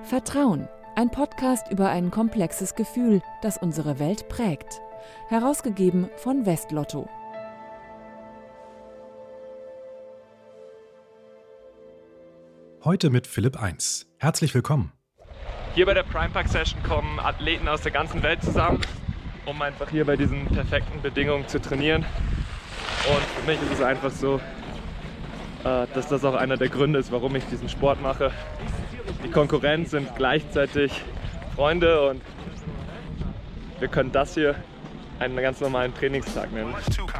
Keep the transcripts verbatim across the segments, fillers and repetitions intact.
Vertrauen, ein Podcast über ein komplexes Gefühl, das unsere Welt prägt. Herausgegeben von Westlotto. Heute mit Philipp eins. Herzlich willkommen. Hier bei der Prime Park Session kommen Athleten aus der ganzen Welt zusammen, um einfach hier bei diesen perfekten Bedingungen zu trainieren. Und für mich ist es einfach so, dass das auch einer der Gründe ist, warum ich diesen Sport mache. Die Konkurrenz sind gleichzeitig Freunde und wir können das hier einen ganz normalen Trainingstag nennen.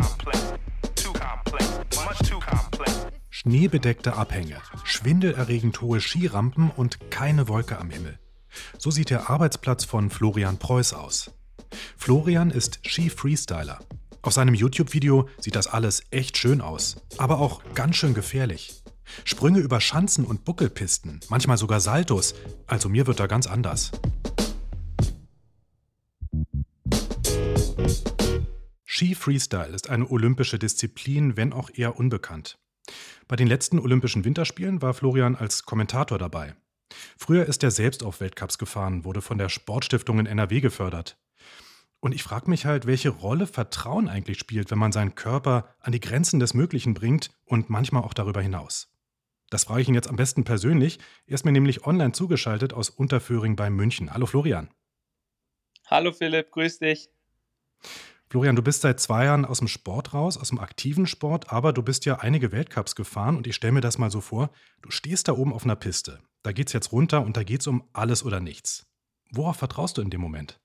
Schneebedeckte Abhänge, schwindelerregend hohe Skirampen und keine Wolke am Himmel. So sieht der Arbeitsplatz von Florian Preuß aus. Florian ist Ski-Freestyler. Auf seinem YouTube-Video sieht das alles echt schön aus, aber auch ganz schön gefährlich. Sprünge über Schanzen und Buckelpisten, manchmal sogar Saltos, also mir wird da ganz anders. Ski-Freestyle ist eine olympische Disziplin, wenn auch eher unbekannt. Bei den letzten Olympischen Winterspielen war Florian als Kommentator dabei. Früher ist er selbst auf Weltcups gefahren, wurde von der Sportstiftung in N R W gefördert. Und ich frage mich halt, welche Rolle Vertrauen eigentlich spielt, wenn man seinen Körper an die Grenzen des Möglichen bringt und manchmal auch darüber hinaus. Das frage ich ihn jetzt am besten persönlich. Er ist mir nämlich online zugeschaltet aus Unterföhring bei München. Hallo Florian. Hallo Philipp, grüß dich. Florian, du bist seit zwei Jahren aus dem Sport raus, aus dem aktiven Sport, aber du bist ja einige Weltcups gefahren und ich stelle mir das mal so vor, du stehst da oben auf einer Piste, da geht's jetzt runter und da geht's um alles oder nichts. Worauf vertraust du in dem Moment?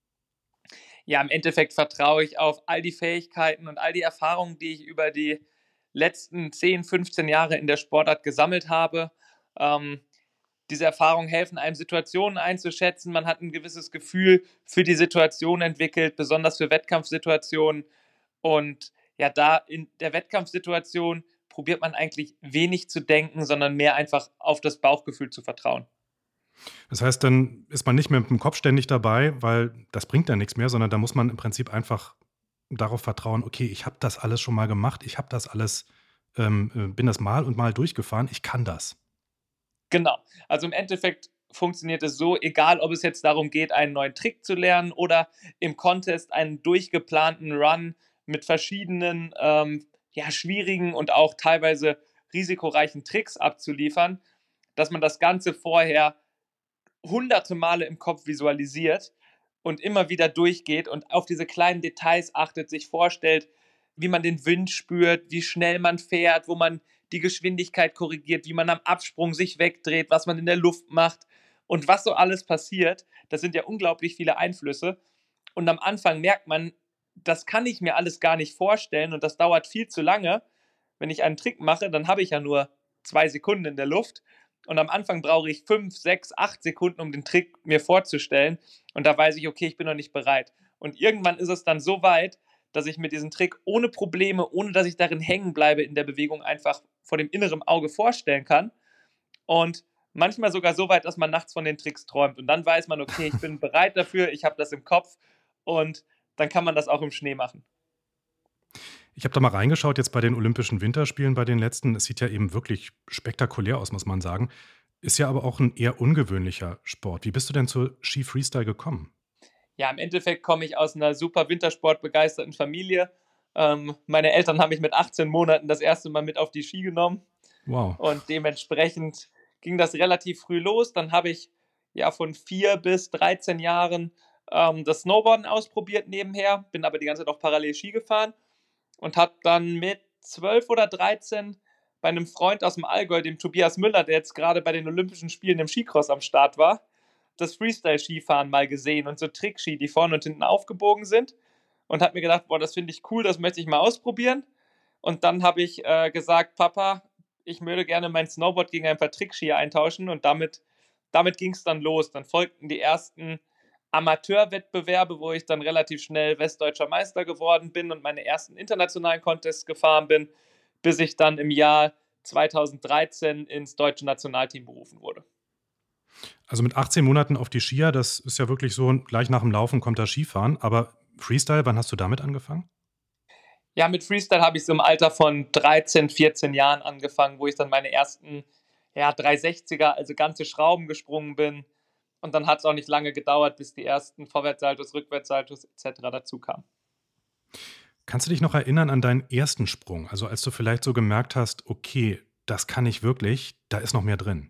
Ja, im Endeffekt vertraue ich auf all die Fähigkeiten und all die Erfahrungen, die ich über die letzten zehn, fünfzehn Jahre in der Sportart gesammelt habe. Ähm, diese Erfahrungen helfen einem, Situationen einzuschätzen. Man hat ein gewisses Gefühl für die Situation entwickelt, besonders für Wettkampfsituationen. Und ja, da in der Wettkampfsituation probiert man eigentlich wenig zu denken, sondern mehr einfach auf das Bauchgefühl zu vertrauen. Das heißt, dann ist man nicht mehr mit dem Kopf ständig dabei, weil das bringt ja nichts mehr, sondern da muss man im Prinzip einfach darauf vertrauen, okay, ich habe das alles schon mal gemacht, ich habe das alles, ähm, bin das mal und mal durchgefahren, ich kann das. Genau, also im Endeffekt funktioniert es so, egal ob es jetzt darum geht, einen neuen Trick zu lernen oder im Contest einen durchgeplanten Run mit verschiedenen ähm, ja, schwierigen und auch teilweise risikoreichen Tricks abzuliefern, dass man das Ganze vorher hunderte Male im Kopf visualisiert und immer wieder durchgeht und auf diese kleinen Details achtet, sich vorstellt, wie man den Wind spürt, wie schnell man fährt, wo man die Geschwindigkeit korrigiert, wie man am Absprung sich wegdreht, was man in der Luft macht und was so alles passiert. Das sind ja unglaublich viele Einflüsse und am Anfang merkt man, das kann ich mir alles gar nicht vorstellen und das dauert viel zu lange. Wenn ich einen Trick mache, dann habe ich ja nur zwei Sekunden in der Luft. Und am Anfang brauche ich fünf, sechs, acht Sekunden, um den Trick mir vorzustellen. Und da weiß ich, okay, ich bin noch nicht bereit. Und irgendwann ist es dann so weit, dass ich mir diesen Trick ohne Probleme, ohne dass ich darin hängen bleibe in der Bewegung, einfach vor dem inneren Auge vorstellen kann. Und manchmal sogar so weit, dass man nachts von den Tricks träumt. Und dann weiß man, okay, ich bin bereit dafür, ich habe das im Kopf. Und dann kann man das auch im Schnee machen. Ich habe da mal reingeschaut jetzt bei den Olympischen Winterspielen, bei den letzten. Es sieht ja eben wirklich spektakulär aus, muss man sagen. Ist ja aber auch ein eher ungewöhnlicher Sport. Wie bist du denn zur Ski-Freestyle gekommen? Ja, im Endeffekt komme ich aus einer super wintersportbegeisterten Familie. Ähm, meine Eltern haben mich mit achtzehn Monaten das erste Mal mit auf die Ski genommen. Wow. Und dementsprechend ging das relativ früh los. Dann habe ich ja von vier bis dreizehn Jahren ähm, das Snowboarden ausprobiert nebenher, bin aber die ganze Zeit auch parallel Ski gefahren. Und habe dann mit zwölf oder dreizehn bei einem Freund aus dem Allgäu, dem Tobias Müller, der jetzt gerade bei den Olympischen Spielen im Skicross am Start war, das Freestyle-Skifahren mal gesehen und so Trickski, die vorne und hinten aufgebogen sind. Und habe mir gedacht, boah, das finde ich cool, das möchte ich mal ausprobieren. Und dann habe ich äh, gesagt, Papa, ich würde gerne mein Snowboard gegen ein paar Trickski eintauschen. Und damit, damit ging es dann los. Dann folgten die ersten Amateurwettbewerbe, wo ich dann relativ schnell westdeutscher Meister geworden bin und meine ersten internationalen Contests gefahren bin, bis ich dann im Jahr zweitausenddreizehn ins deutsche Nationalteam berufen wurde. Also mit achtzehn Monaten auf die Skier, das ist ja wirklich so, gleich nach dem Laufen kommt das Skifahren. Aber Freestyle, wann hast du damit angefangen? Ja, mit Freestyle habe ich so im Alter von dreizehn, vierzehn Jahren angefangen, wo ich dann meine ersten ja, dreihundertsechziger, also ganze Schrauben gesprungen bin. Und dann hat es auch nicht lange gedauert, bis die ersten Vorwärtssaltos, Rückwärtssaltos et cetera dazu kamen. Kannst du dich noch erinnern an deinen ersten Sprung? Also als du vielleicht so gemerkt hast, okay, das kann ich wirklich, da ist noch mehr drin.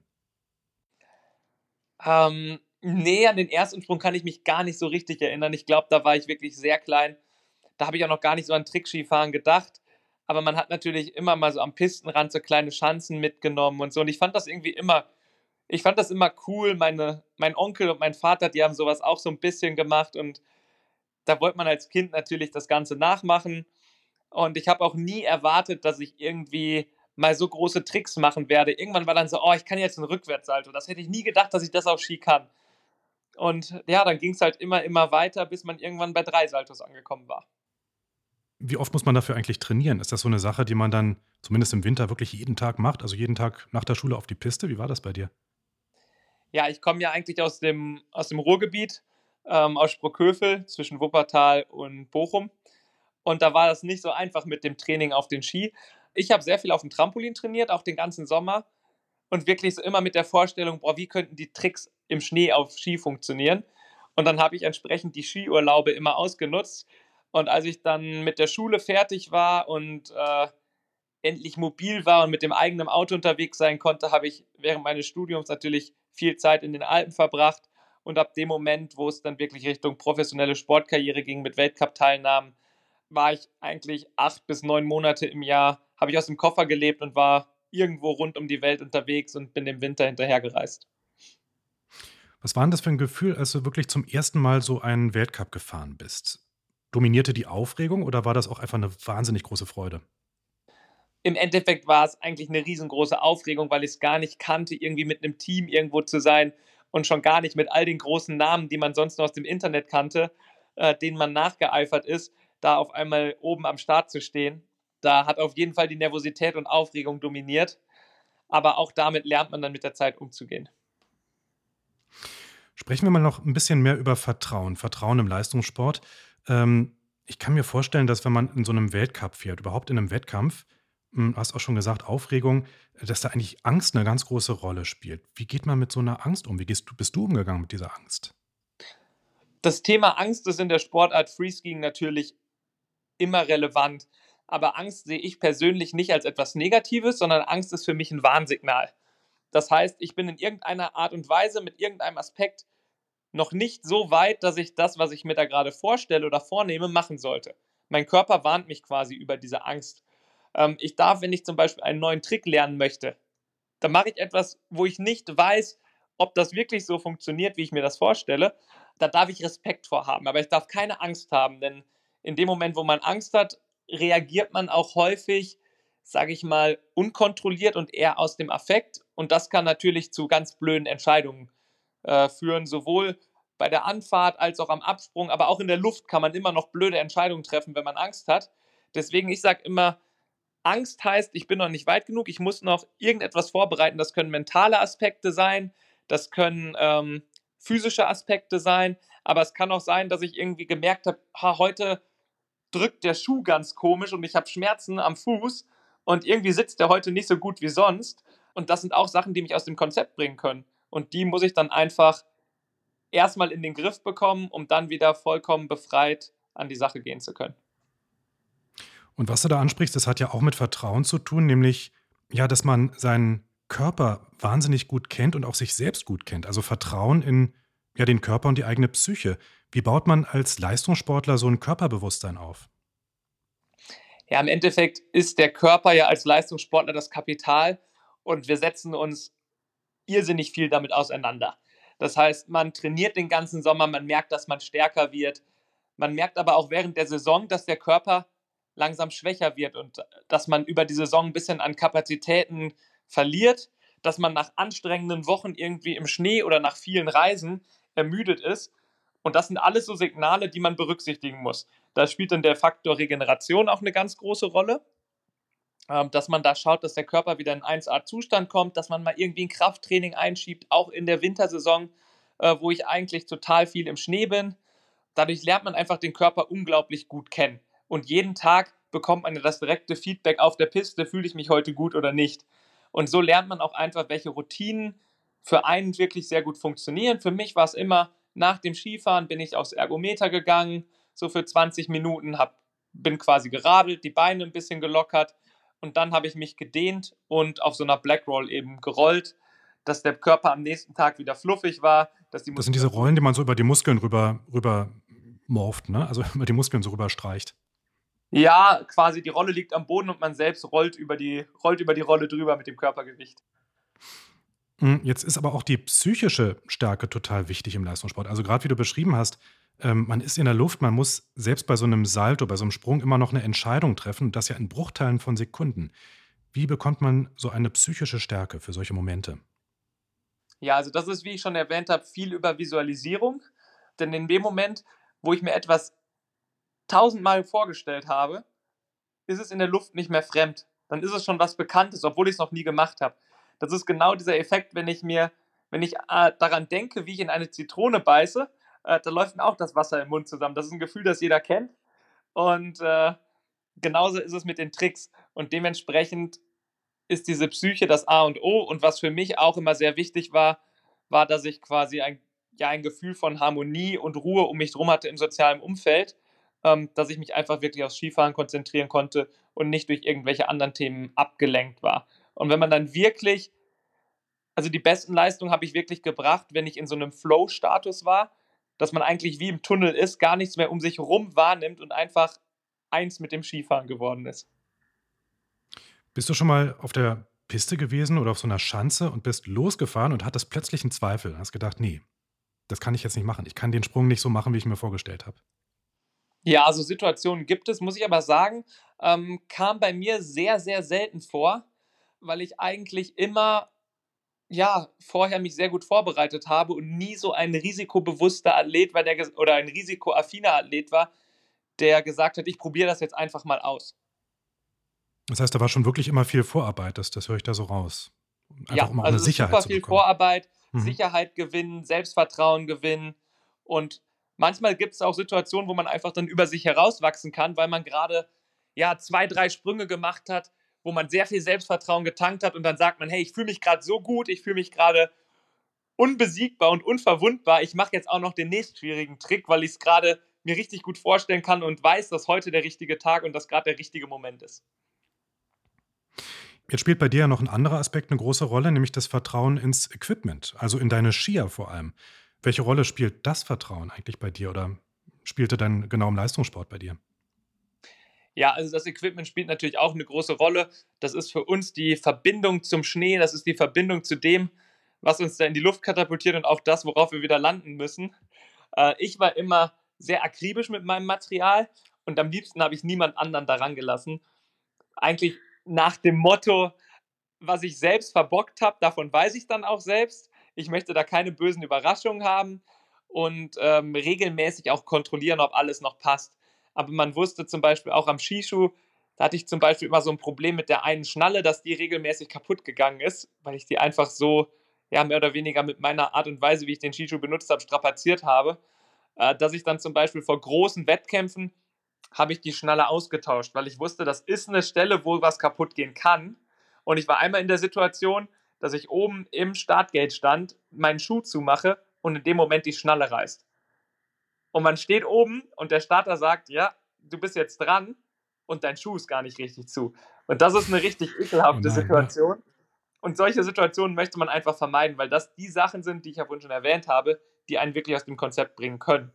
Ähm, ne, an den ersten Sprung kann ich mich gar nicht so richtig erinnern. Ich glaube, da war ich wirklich sehr klein. Da habe ich auch noch gar nicht so an Trickskifahren gedacht. Aber man hat natürlich immer mal so am Pistenrand so kleine Schanzen mitgenommen und so. Und ich fand das irgendwie immer, ich fand das immer cool. Meine, mein Onkel und mein Vater, die haben sowas auch so ein bisschen gemacht. Und da wollte man als Kind natürlich das Ganze nachmachen. Und ich habe auch nie erwartet, dass ich irgendwie mal so große Tricks machen werde. Irgendwann war dann so, oh, ich kann jetzt einen Rückwärtssalto. Das hätte ich nie gedacht, dass ich das auf Ski kann. Und ja, dann ging es halt immer, immer weiter, bis man irgendwann bei drei Saltos angekommen war. Wie oft muss man dafür eigentlich trainieren? Ist das so eine Sache, die man dann zumindest im Winter wirklich jeden Tag macht? Also jeden Tag nach der Schule auf die Piste? Wie war das bei dir? Ja, ich komme ja eigentlich aus dem, aus dem Ruhrgebiet, ähm, aus Sprockhövel zwischen Wuppertal und Bochum. Und da war das nicht so einfach mit dem Training auf den Ski. Ich habe sehr viel auf dem Trampolin trainiert, auch den ganzen Sommer. Und wirklich so immer mit der Vorstellung, boah, wie könnten die Tricks im Schnee auf Ski funktionieren? Und dann habe ich entsprechend die Skiurlaube immer ausgenutzt. Und als ich dann mit der Schule fertig war und äh, endlich mobil war und mit dem eigenen Auto unterwegs sein konnte, habe ich während meines Studiums natürlich viel Zeit in den Alpen verbracht. Und ab dem Moment, wo es dann wirklich Richtung professionelle Sportkarriere ging mit Weltcup-Teilnahmen, war ich eigentlich acht bis neun Monate im Jahr, habe ich aus dem Koffer gelebt und war irgendwo rund um die Welt unterwegs und bin im Winter hinterhergereist. Was war denn das für ein Gefühl, als du wirklich zum ersten Mal so einen Weltcup gefahren bist? Dominierte die Aufregung oder war das auch einfach eine wahnsinnig große Freude? Im Endeffekt war es eigentlich eine riesengroße Aufregung, weil ich es gar nicht kannte, irgendwie mit einem Team irgendwo zu sein und schon gar nicht mit all den großen Namen, die man sonst nur aus dem Internet kannte, äh, denen man nachgeeifert ist, da auf einmal oben am Start zu stehen. Da hat auf jeden Fall die Nervosität und Aufregung dominiert, aber auch damit lernt man dann mit der Zeit umzugehen. Sprechen wir mal noch ein bisschen mehr über Vertrauen. Vertrauen im Leistungssport. Ähm, ich kann mir vorstellen, dass wenn man in so einem Weltcup fährt, überhaupt in einem Wettkampf, hm, du hast auch schon gesagt, Aufregung, dass da eigentlich Angst eine ganz große Rolle spielt. Wie geht man mit so einer Angst um? Wie gehst du bist du umgegangen mit dieser Angst? Das Thema Angst ist in der Sportart Freeskiing natürlich immer relevant, aber Angst sehe ich persönlich nicht als etwas Negatives, sondern Angst ist für mich ein Warnsignal. Das heißt, ich bin in irgendeiner Art und Weise mit irgendeinem Aspekt noch nicht so weit, dass ich das, was ich mir da gerade vorstelle oder vornehme, machen sollte. Mein Körper warnt mich quasi über diese Angst. Ähm, ich darf, wenn ich zum Beispiel einen neuen Trick lernen möchte, dann mache ich etwas, wo ich nicht weiß, ob das wirklich so funktioniert, wie ich mir das vorstelle. Da darf ich Respekt vor haben, aber ich darf keine Angst haben, denn in dem Moment, wo man Angst hat, reagiert man auch häufig, sage ich mal, unkontrolliert und eher aus dem Affekt. Und das kann natürlich zu ganz blöden Entscheidungen äh, führen, sowohl bei der Anfahrt als auch am Absprung, aber auch in der Luft kann man immer noch blöde Entscheidungen treffen, wenn man Angst hat. Deswegen, ich sage immer, Angst heißt, ich bin noch nicht weit genug, ich muss noch irgendetwas vorbereiten. Das können mentale Aspekte sein, das können ähm, physische Aspekte sein, aber es kann auch sein, dass ich irgendwie gemerkt habe, ha, heute drückt der Schuh ganz komisch und ich habe Schmerzen am Fuß und irgendwie sitzt der heute nicht so gut wie sonst. Und das sind auch Sachen, die mich aus dem Konzept bringen können. Und die muss ich dann einfach erstmal in den Griff bekommen, um dann wieder vollkommen befreit an die Sache gehen zu können. Und was du da ansprichst, das hat ja auch mit Vertrauen zu tun, nämlich, ja, dass man seinen Körper wahnsinnig gut kennt und auch sich selbst gut kennt. Also Vertrauen in, ja, den Körper und die eigene Psyche. Wie baut man als Leistungssportler so ein Körperbewusstsein auf? Ja, im Endeffekt ist der Körper ja als Leistungssportler das Kapital und wir setzen uns irrsinnig viel damit auseinander. Das heißt, man trainiert den ganzen Sommer, man merkt, dass man stärker wird. Man merkt aber auch während der Saison, dass der Körper langsam schwächer wird und dass man über die Saison ein bisschen an Kapazitäten verliert, dass man nach anstrengenden Wochen irgendwie im Schnee oder nach vielen Reisen ermüdet ist. Und das sind alles so Signale, die man berücksichtigen muss. Da spielt dann der Faktor Regeneration auch eine ganz große Rolle, ähm, dass man da schaut, dass der Körper wieder in eins A-Zustand kommt, dass man mal irgendwie ein Krafttraining einschiebt, auch in der Wintersaison, äh, wo ich eigentlich total viel im Schnee bin. Dadurch lernt man einfach den Körper unglaublich gut kennen. Und jeden Tag bekommt man ja das direkte Feedback auf der Piste, fühle ich mich heute gut oder nicht. Und so lernt man auch einfach, welche Routinen für einen wirklich sehr gut funktionieren. Für mich war es immer, nach dem Skifahren bin ich aufs Ergometer gegangen, so für zwanzig Minuten, hab, bin quasi geradelt, die Beine ein bisschen gelockert und dann habe ich mich gedehnt und auf so einer Blackroll eben gerollt, dass der Körper am nächsten Tag wieder fluffig war, dass die Das sind diese Muskulatur. Rollen, die man so über die Muskeln rüber, rüber morpht, ne? Also über die Muskeln so rüber streicht. Ja, quasi die Rolle liegt am Boden und man selbst rollt über die, rollt über die Rolle drüber mit dem Körpergewicht. Mm, Jetzt ist aber auch die psychische Stärke total wichtig im Leistungssport. Also gerade wie du beschrieben hast, ähm, man ist in der Luft, man muss selbst bei so einem Salto, bei so einem Sprung immer noch eine Entscheidung treffen, und das ja in Bruchteilen von Sekunden. Wie bekommt man so eine psychische Stärke für solche Momente? Ja, also das ist, wie ich schon erwähnt habe, viel über Visualisierung. Denn in dem Moment, wo ich mir etwas tausendmal vorgestellt habe, ist es in der Luft nicht mehr fremd. Dann ist es schon was Bekanntes, obwohl ich es noch nie gemacht habe. Das ist genau dieser Effekt, wenn ich mir, wenn ich äh, daran denke, wie ich in eine Zitrone beiße, äh, da läuft mir auch das Wasser im Mund zusammen. Das ist ein Gefühl, das jeder kennt. Und äh, genauso ist es mit den Tricks. Und dementsprechend ist diese Psyche das A und O. Und was für mich auch immer sehr wichtig war, war, dass ich quasi ein, ja, ein Gefühl von Harmonie und Ruhe um mich drum hatte im sozialen Umfeld, ähm, dass ich mich einfach wirklich aufs Skifahren konzentrieren konnte und nicht durch irgendwelche anderen Themen abgelenkt war. Und wenn man dann wirklich, also die besten Leistungen habe ich wirklich gebracht, wenn ich in so einem Flow-Status war, dass man eigentlich wie im Tunnel ist, gar nichts mehr um sich herum wahrnimmt und einfach eins mit dem Skifahren geworden ist. Bist du schon mal auf der Piste gewesen oder auf so einer Schanze und bist losgefahren und hattest plötzlich einen Zweifel? Hast gedacht, nee, das kann ich jetzt nicht machen. Ich kann den Sprung nicht so machen, wie ich mir vorgestellt habe. Ja, also Situationen gibt es, muss ich aber sagen, ähm, kam bei mir sehr, sehr selten vor, weil ich eigentlich immer, ja, vorher mich sehr gut vorbereitet habe und nie so ein risikobewusster Athlet war, der ges- oder ein risikoaffiner Athlet war, der gesagt hat, ich probiere das jetzt einfach mal aus. Das heißt, da war schon wirklich immer viel Vorarbeit, das das höre ich da so raus. Einfach Ja, um auch eine also es ist Sicherheit super zu viel bekommen. Vorarbeit, Mhm. Sicherheit gewinnen, Selbstvertrauen gewinnen und manchmal gibt es auch Situationen, wo man einfach dann über sich herauswachsen kann, weil man gerade ja zwei, drei Sprünge gemacht hat, wo man sehr viel Selbstvertrauen getankt hat und dann sagt man, hey, ich fühle mich gerade so gut, ich fühle mich gerade unbesiegbar und unverwundbar. Ich mache jetzt auch noch den nächst schwierigen Trick, weil ich es gerade mir richtig gut vorstellen kann und weiß, dass heute der richtige Tag und dass gerade der richtige Moment ist. Jetzt spielt bei dir ja noch ein anderer Aspekt eine große Rolle, nämlich das Vertrauen ins Equipment, also in deine Skier vor allem. Welche Rolle spielt das Vertrauen eigentlich bei dir oder spielte dann genau im Leistungssport bei dir? Ja, also das Equipment spielt natürlich auch eine große Rolle. Das ist für uns die Verbindung zum Schnee, das ist die Verbindung zu dem, was uns da in die Luft katapultiert und auch das, worauf wir wieder landen müssen. Äh, ich war immer sehr akribisch mit meinem Material und am liebsten habe ich niemand anderen daran gelassen. Eigentlich nach dem Motto, was ich selbst verbockt habe, davon weiß ich dann auch selbst. Ich möchte da keine bösen Überraschungen haben und ähm, regelmäßig auch kontrollieren, ob alles noch passt. Aber man wusste zum Beispiel auch am Skischuh, da hatte ich zum Beispiel immer so ein Problem mit der einen Schnalle, dass die regelmäßig kaputt gegangen ist, weil ich die einfach so, ja, mehr oder weniger mit meiner Art und Weise, wie ich den Skischuh benutzt habe, strapaziert habe, äh, dass ich dann zum Beispiel vor großen Wettkämpfen habe ich die Schnalle ausgetauscht, weil ich wusste, das ist eine Stelle, wo was kaputt gehen kann. Und ich war einmal in der Situation, dass ich oben im Startgate stand, meinen Schuh zumache und in dem Moment die Schnalle reißt. Und man steht oben und der Starter sagt, ja, du bist jetzt dran und dein Schuh ist gar nicht richtig zu. Und das ist eine richtig Oh ekelhafte nein, ja. Situation. Und solche Situationen möchte man einfach vermeiden, weil das die Sachen sind, die ich ja vorhin schon erwähnt habe, die einen wirklich aus dem Konzept bringen können.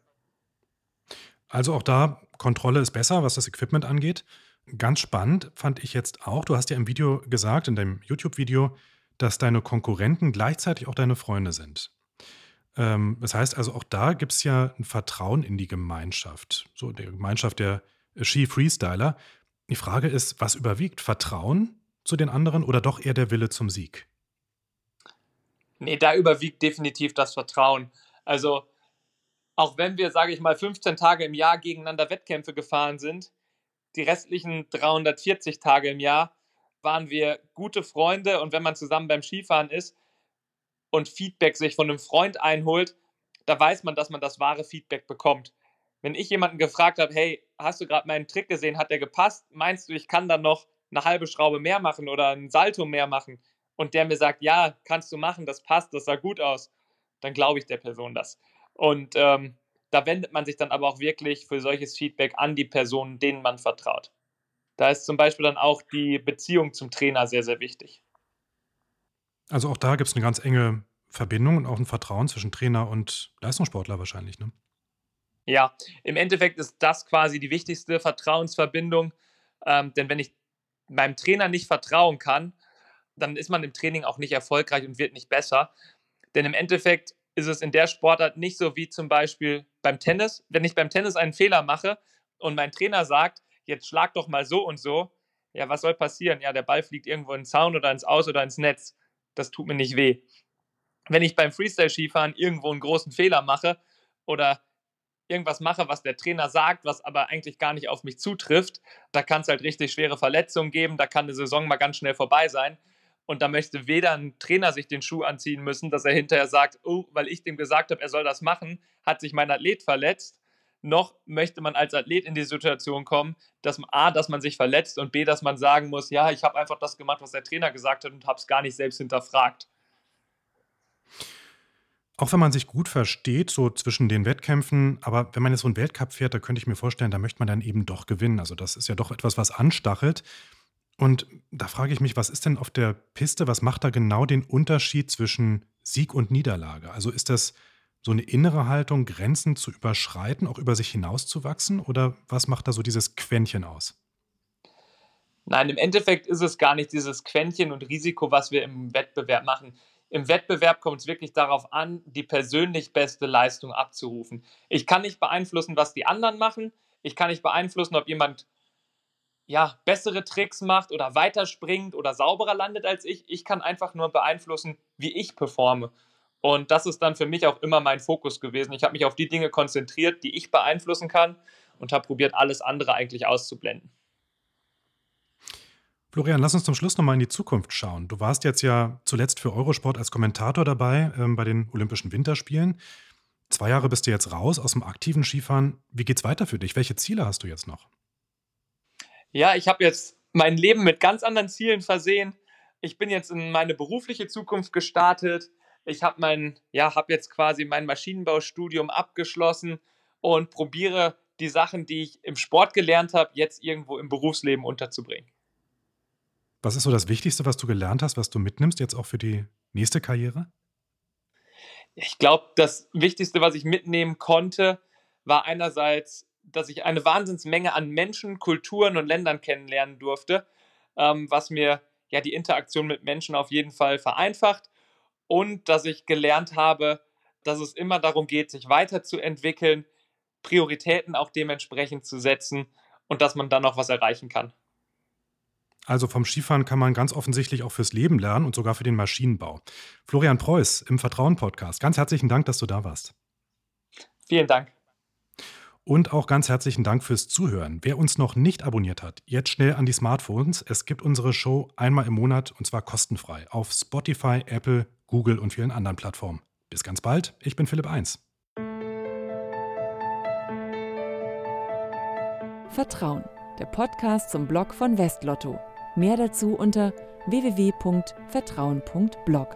Also auch da, Kontrolle ist besser, was das Equipment angeht. Ganz spannend fand ich jetzt auch, du hast ja im Video gesagt, in deinem YouTube-Video, dass deine Konkurrenten gleichzeitig auch deine Freunde sind. Ähm, das heißt also, auch da gibt es ja ein Vertrauen in die Gemeinschaft, so die Gemeinschaft der Ski-Freestyler. Die Frage ist, was überwiegt? Vertrauen zu den anderen oder doch eher der Wille zum Sieg? Nee, da überwiegt definitiv das Vertrauen. Also, auch wenn wir, sage ich mal, fünfzehn Tage im Jahr gegeneinander Wettkämpfe gefahren sind, die restlichen dreihundertvierzig Tage im Jahr waren wir gute Freunde und wenn man zusammen beim Skifahren ist und Feedback sich von einem Freund einholt, da weiß man, dass man das wahre Feedback bekommt. Wenn ich jemanden gefragt habe, hey, hast du gerade meinen Trick gesehen, hat der gepasst? Meinst du, ich kann dann noch eine halbe Schraube mehr machen oder ein Salto mehr machen? und der mir sagt, ja, kannst du machen, das passt, das sah gut aus, dann glaube ich der Person das. Und ähm, da wendet man sich dann aber auch wirklich für solches Feedback an die Personen, denen man vertraut. Da ist zum Beispiel dann auch die Beziehung zum Trainer sehr, sehr wichtig. Also auch da gibt es eine ganz enge Verbindung und auch ein Vertrauen zwischen Trainer und Leistungssportler wahrscheinlich, ne? Ja, im Endeffekt ist das quasi die wichtigste Vertrauensverbindung, ähm, denn wenn ich meinem Trainer nicht vertrauen kann, dann ist man im Training auch nicht erfolgreich und wird nicht besser. Denn im Endeffekt ist es in der Sportart nicht so wie zum Beispiel beim Tennis. Wenn ich beim Tennis einen Fehler mache und mein Trainer sagt, jetzt schlag doch mal so und so, ja, was soll passieren? Ja, der Ball fliegt irgendwo in den Zaun oder ins Aus oder ins Netz. Das tut mir nicht weh. Wenn ich beim Freestyle-Skifahren irgendwo einen großen Fehler mache oder irgendwas mache, was der Trainer sagt, was aber eigentlich gar nicht auf mich zutrifft, da kann es halt richtig schwere Verletzungen geben, da kann eine Saison mal ganz schnell vorbei sein. Und da möchte weder ein Trainer sich den Schuh anziehen müssen, dass er hinterher sagt, oh, weil ich dem gesagt habe, er soll das machen, hat sich mein Athlet verletzt, noch möchte man als Athlet in die Situation kommen, dass man, A, dass man sich verletzt und B, dass man sagen muss, ja, ich habe einfach das gemacht, was der Trainer gesagt hat und habe es gar nicht selbst hinterfragt. Auch wenn man sich gut versteht, so zwischen den Wettkämpfen, aber wenn man jetzt so 'n Weltcup fährt, da könnte ich mir vorstellen, da möchte man dann eben doch gewinnen. Also, das ist ja doch etwas, was anstachelt. Und da frage ich mich, was ist denn auf der Piste, was macht da genau den Unterschied zwischen Sieg und Niederlage? Also, ist das so eine innere Haltung, Grenzen zu überschreiten, auch über sich hinauszuwachsen, oder was macht da so dieses Quäntchen aus? Nein, im Endeffekt ist es gar nicht dieses Quäntchen und Risiko, was wir im Wettbewerb machen. Im Wettbewerb kommt es wirklich darauf an, die persönlich beste Leistung abzurufen. Ich kann nicht beeinflussen, was die anderen machen. Ich kann nicht beeinflussen, ob jemand ja, bessere Tricks macht oder weiterspringt oder sauberer landet als ich. Ich kann einfach nur beeinflussen, wie ich performe. Und das ist dann für mich auch immer mein Fokus gewesen. Ich habe mich auf die Dinge konzentriert, die ich beeinflussen kann und habe probiert, alles andere eigentlich auszublenden. Florian, lass uns zum Schluss noch mal in die Zukunft schauen. Du warst jetzt ja zuletzt für Eurosport als Kommentator dabei, ähm, bei den Olympischen Winterspielen. Zwei Jahre bist du jetzt raus aus dem aktiven Skifahren. Wie geht's weiter für dich? Welche Ziele hast du jetzt noch? Ja, ich habe jetzt mein Leben mit ganz anderen Zielen versehen. Ich bin jetzt in meine berufliche Zukunft gestartet. Ich habe mein, ja, habe jetzt quasi mein Maschinenbaustudium abgeschlossen und probiere die Sachen, die ich im Sport gelernt habe, jetzt irgendwo im Berufsleben unterzubringen. Was ist so das Wichtigste, was du gelernt hast, was du mitnimmst jetzt auch für die nächste Karriere? Ich glaube, das Wichtigste, was ich mitnehmen konnte, war einerseits, dass ich eine Wahnsinnsmenge an Menschen, Kulturen und Ländern kennenlernen durfte, ähm, was mir ja die Interaktion mit Menschen auf jeden Fall vereinfacht und dass ich gelernt habe, dass es immer darum geht, sich weiterzuentwickeln, Prioritäten auch dementsprechend zu setzen und dass man dann noch was erreichen kann. Also vom Skifahren kann man ganz offensichtlich auch fürs Leben lernen und sogar für den Maschinenbau. Florian Preuß im Vertrauen-Podcast. Ganz herzlichen Dank, dass du da warst. Vielen Dank. Und auch ganz herzlichen Dank fürs Zuhören. Wer uns noch nicht abonniert hat, jetzt schnell an die Smartphones. Es gibt unsere Show einmal im Monat und zwar kostenfrei auf Spotify, Apple, Google und vielen anderen Plattformen. Bis ganz bald. Ich bin Philipp Eins. Vertrauen, der Podcast zum Blog von Westlotto. Mehr dazu unter w w w punkt vertrauen punkt blog.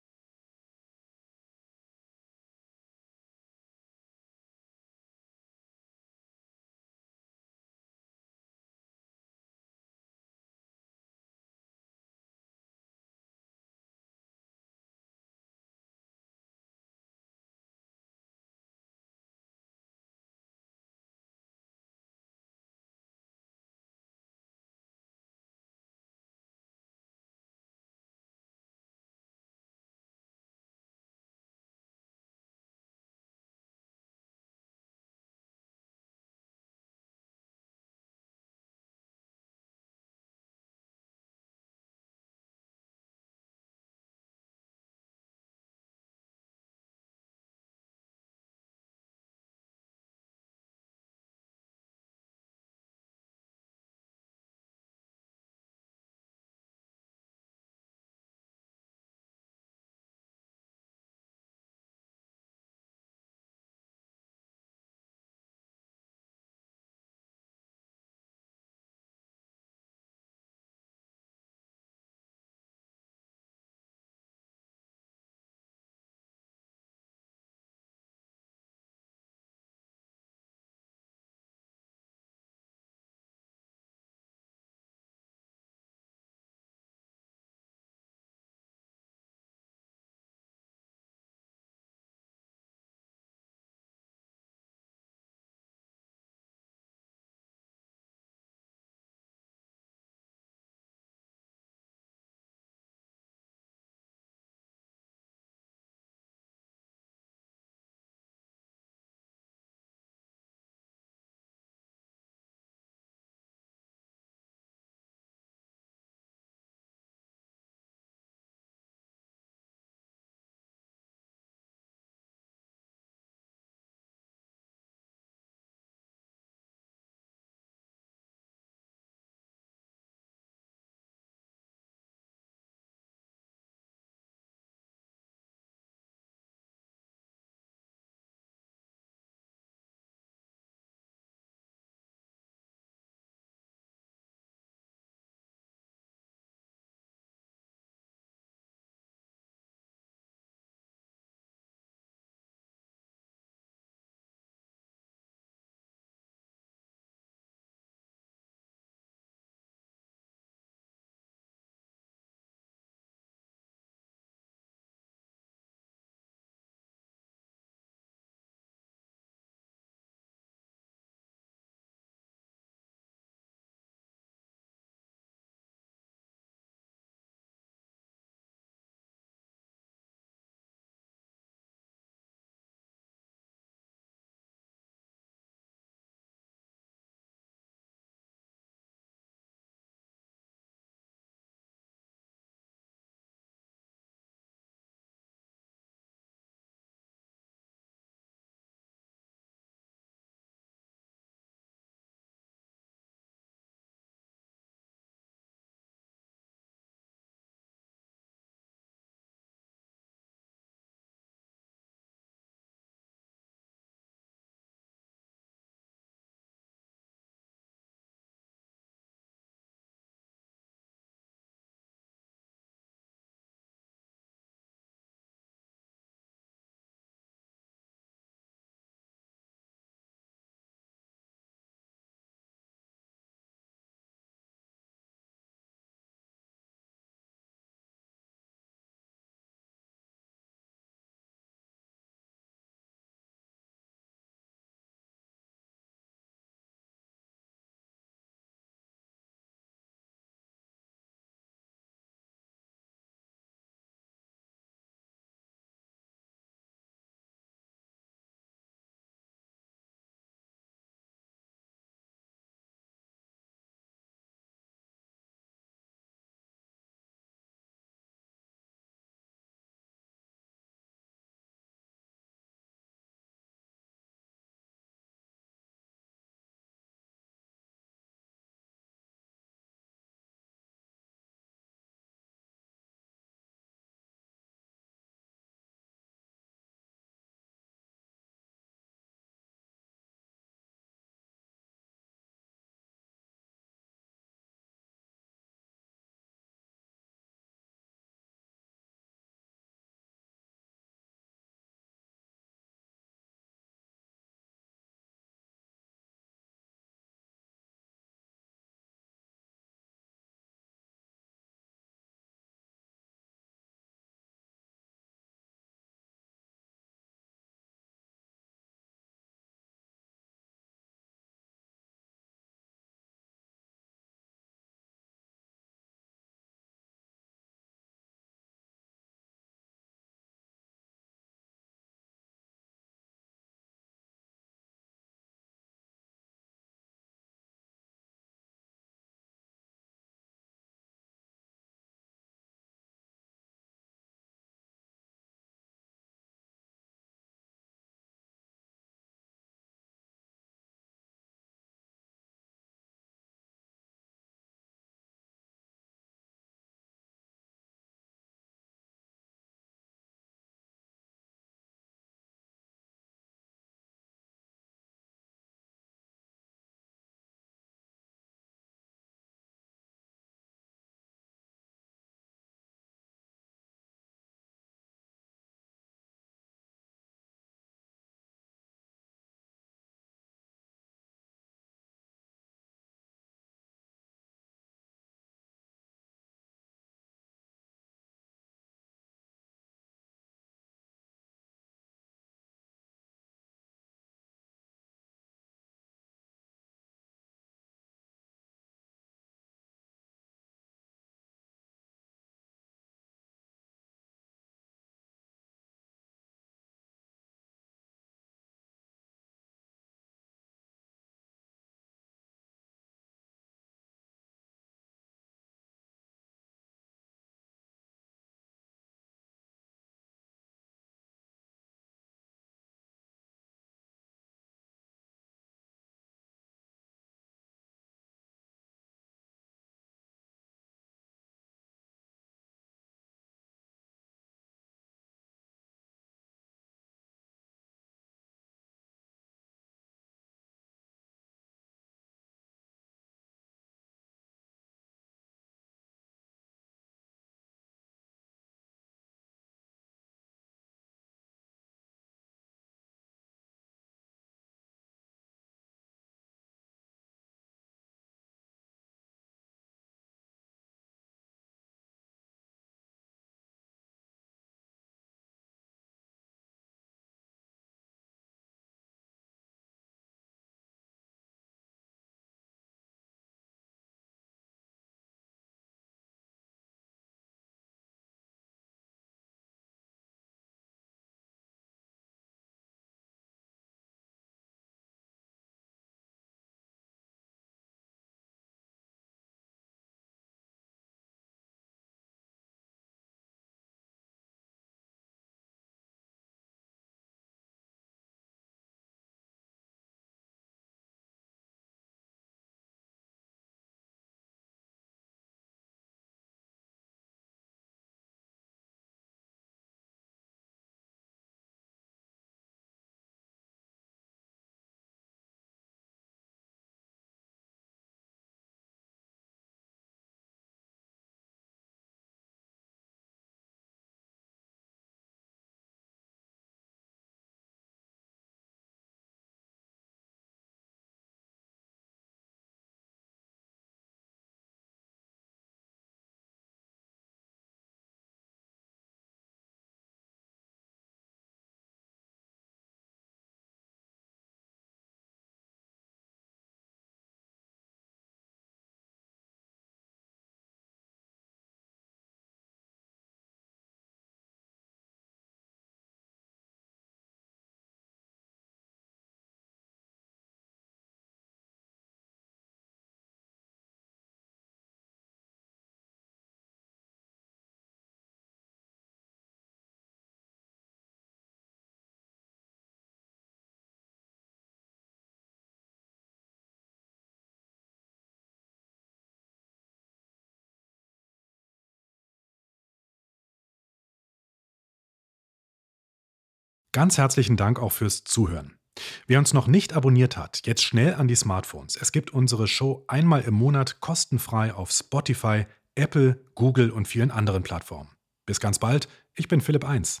Ganz herzlichen Dank auch fürs Zuhören. Wer uns noch nicht abonniert hat, jetzt schnell an die Smartphones. Es gibt unsere Show einmal im Monat kostenfrei auf Spotify, Apple, Google und vielen anderen Plattformen. Bis ganz bald, ich bin Philipp eins.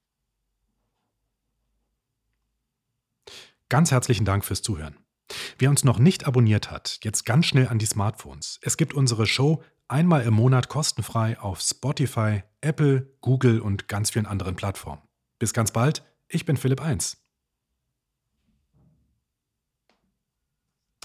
Ganz herzlichen Dank fürs Zuhören. Wer uns noch nicht abonniert hat, jetzt ganz schnell an die Smartphones. Es gibt unsere Show einmal im Monat kostenfrei auf Spotify, Apple, Google und ganz vielen anderen Plattformen. Bis ganz bald, ich bin Philipp eins.